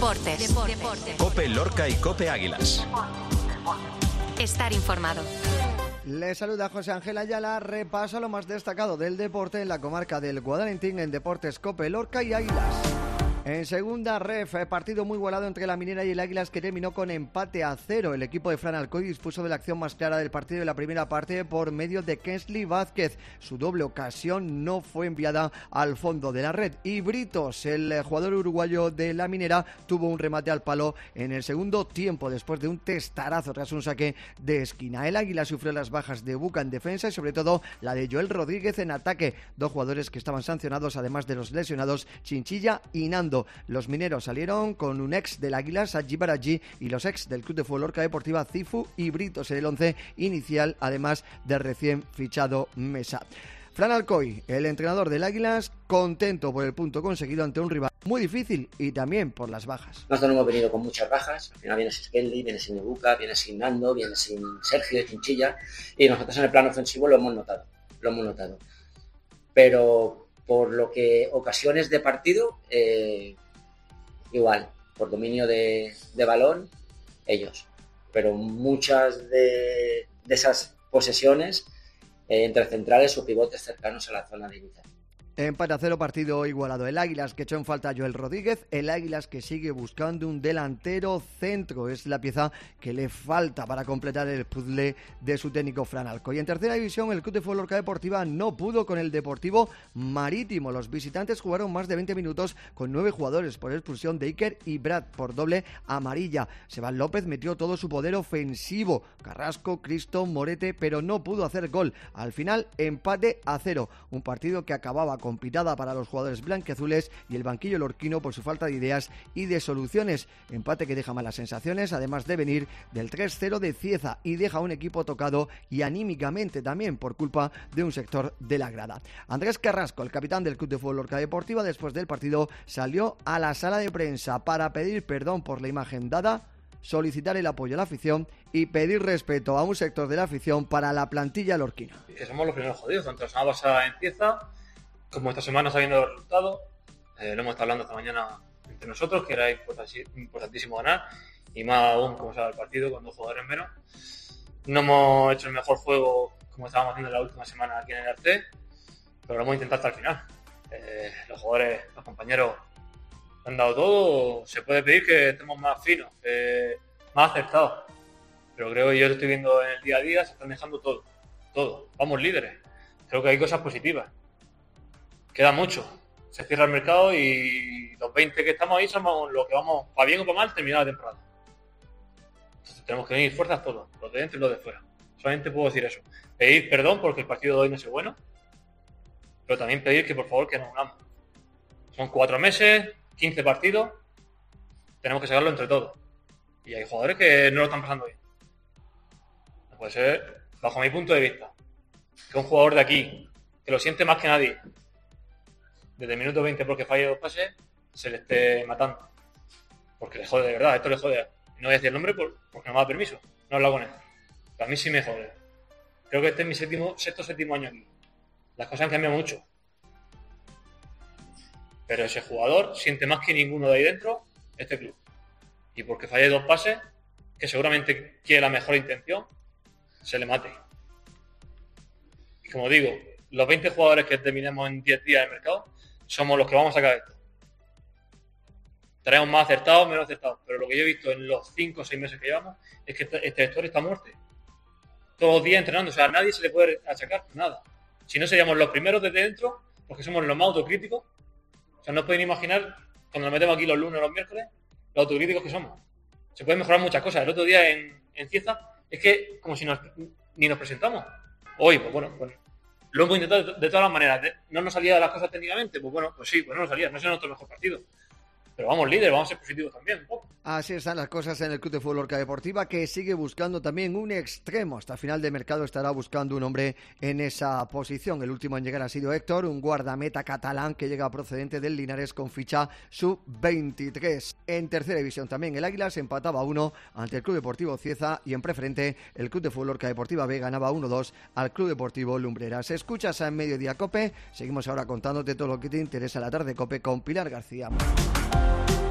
Deportes. COPE Lorca y COPE Águilas. Estar informado. Le saluda José Ángel Ayala. Repaso lo más destacado del deporte en la comarca del Guadalentín en Deportes COPE Lorca y Águilas. En segunda ref, partido muy igualado entre la Minera y el Águilas que terminó con empate a 0. El equipo de Fran Alcoy dispuso de la acción más clara del partido en la primera parte por medio de Kensley Vázquez. Su doble ocasión no fue enviada al fondo de la red. Y Britos, el jugador uruguayo de la Minera, tuvo un remate al palo en el segundo tiempo después de un testarazo tras un saque de esquina. El Águila sufrió las bajas de Buca en defensa y sobre todo la de Joel Rodríguez en ataque. Dos jugadores que estaban sancionados además de los lesionados Chinchilla y Nando. Los mineros salieron con un ex del Águila, Saji Baraji, y los ex del Club de Fútbol Lorca Deportiva, Cifu y Britos en el 11 inicial, además del recién fichado Mesa. Fran Alcoy, el entrenador del Águilas, contento por el punto conseguido ante un rival muy difícil y también por las bajas. Nosotros no hemos venido con muchas bajas, al final viene sin Skelly, viene sin Nebuca, viene sin Nando, viene sin Sergio, Chinchilla, y nosotros en el plano ofensivo lo hemos notado. Pero por lo que ocasiones de partido, igual, por dominio de balón, ellos. Pero muchas de esas posesiones entre centrales o pivotes cercanos a la zona de inicio. Empate a 0, partido igualado. El Águilas que echó en falta a Joel Rodríguez, el Águilas que sigue buscando un delantero centro, es la pieza que le falta para completar el puzzle de su técnico Fran Alcoy. En tercera división, el Club de Fútbol Lorca Deportiva no pudo con el Deportivo Marítimo. Los visitantes jugaron más de 20 minutos con 9 jugadores por expulsión de Iker y Brad por doble amarilla. Sebas López metió todo su poder ofensivo, Carrasco, Cristo, Morete, pero no pudo hacer gol. Al final, empate a 0, un partido que acababa con pitada para los jugadores blanquiazules y el banquillo lorquino por su falta de ideas y de soluciones. Empate que deja malas sensaciones, además de venir del 3-0 de Cieza, y deja a un equipo tocado y anímicamente también por culpa de un sector de la grada. Andrés Carrasco, el capitán del Club de Fútbol Lorca Deportiva, después del partido salió a la sala de prensa para pedir perdón por la imagen dada, solicitar el apoyo a la afición y pedir respeto a un sector de la afición para la plantilla lorquina. Que somos los primeros jodidos, tanto la semana pasada en Cieza como esta semana sabiendo los resultados. Lo hemos estado hablando esta mañana entre nosotros, que era importantísimo ganar, y más aún como estaba el partido con 2 jugadores menos. No hemos hecho el mejor juego como estábamos haciendo la última semana aquí en el Arte, pero lo hemos intentado hasta el final. Los jugadores, los compañeros han dado todo. Se puede pedir que estemos más finos, más acertados, pero creo que yo lo estoy viendo en el día a día, se están dejando todo. Vamos líderes. Creo que hay cosas positivas. Queda mucho, se cierra el mercado y los 20 que estamos ahí somos los que vamos, para bien o para mal, terminar la temporada. Entonces tenemos que unir fuerzas todos, los de dentro y los de fuera. Solamente puedo decir eso. Pedir perdón porque el partido de hoy no es bueno, pero también pedir que por favor que nos unamos. Son 4 meses, 15 partidos, tenemos que sacarlo entre todos. Y hay jugadores que no lo están pasando bien. No puede ser, bajo mi punto de vista, que un jugador de aquí, que lo siente más que nadie, desde el minuto 20 porque falle 2 pases, se le esté matando. Porque le jode de verdad, esto le jode. No voy a decir el nombre porque no me da permiso. No he hablado con él. Pero a mí sí me jode. Creo que este es mi séptimo año aquí. Las cosas han cambiado mucho. Pero ese jugador siente más que ninguno de ahí dentro este club. Y porque falle 2 pases, que seguramente quiere la mejor intención, se le mate. Y como digo, los 20 jugadores que terminemos en 10 días de mercado somos los que vamos a sacar esto. Estaremos más acertados, menos acertados, pero lo que yo he visto en los 5 o 6 meses que llevamos es que este sector está muerto. Todos los días entrenando, o sea, a nadie se le puede achacar nada. Si no, seríamos los primeros desde dentro, porque somos los más autocríticos. O sea, no pueden imaginar, cuando nos metemos aquí los lunes o los miércoles, los autocríticos que somos. Se pueden mejorar muchas cosas. El otro día en Cieza, es que como si ni nos presentamos. Hoy, pues bueno, lo hemos intentado de todas las maneras. ¿No nos salía las cosas técnicamente? Pues bueno, pues sí, pues no nos salía. No es nuestro mejor partido. Pero vamos líderes, vamos a ser positivos también un poco. Así están las cosas en el Club de Fútbol Lorca Deportiva, que sigue buscando también un extremo. Hasta final de mercado estará buscando un hombre en esa posición. El último en llegar ha sido Héctor, un guardameta catalán que llega procedente del Linares con ficha sub-23. En tercera división también el Águila se empataba a 1 ante el Club Deportivo Cieza, y en preferente el Club de Fútbol Lorca Deportiva B ganaba 1-2 al Club Deportivo Lumbreras. Escuchas a En Mediodía COPE. Seguimos ahora contándote todo lo que te interesa en la tarde COPE con Pilar García.